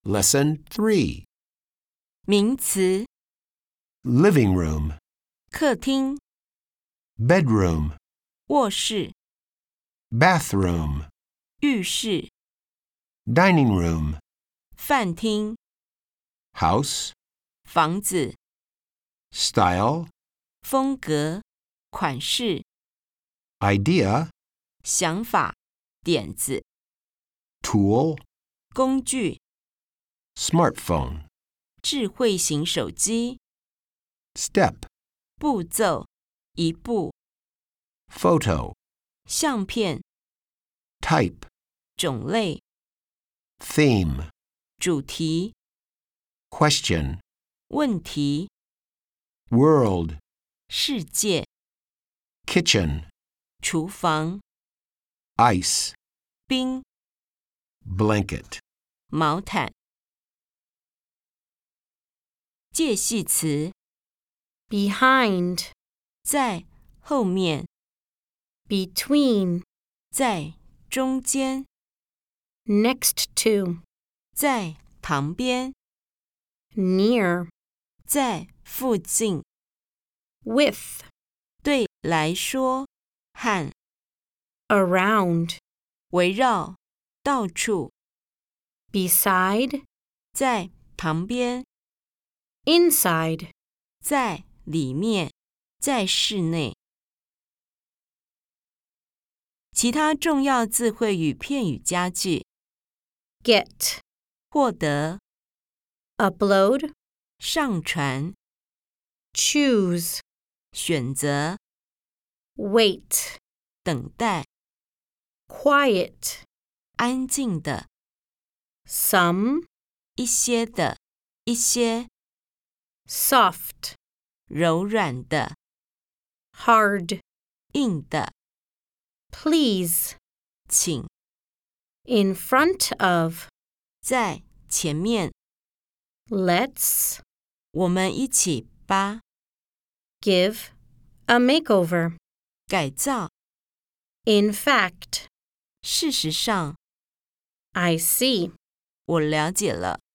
Lesson 3. 名词 Living room, 客厅、 bedroom, 卧室、 bathroom, 浴室、 dining room, 饭厅、 house, 房子、 style, 风格、款式、 idea, 想法、点子、 tool, 工具、 smartphone, 智慧型手机、 step, 步骤、一步、 photo, 相片、 type, 种类、 theme, 主题、 question, 问题、 world, 世界、 kitchen, 厨房、 ice, 冰、 blanket. 毛毯。介系词 behind, 在后面， between, 在中间， next to, 在旁边， near, 在附近， with, 对来说，和 around, 围绕，到处， beside, 在旁边， inside, 在里面，在室内。其他重要字汇与片语佳句 get, 获得 upload, 上传 choose, 选择 wait, 等待 quiet, 安静的 some, 一些的一些 soft, 柔软的 hard, 硬的 please, 请 in front of, 在前面 let's, 我们一起吧 give, a makeover, 改造 in fact, 事实上 I see. 我了解了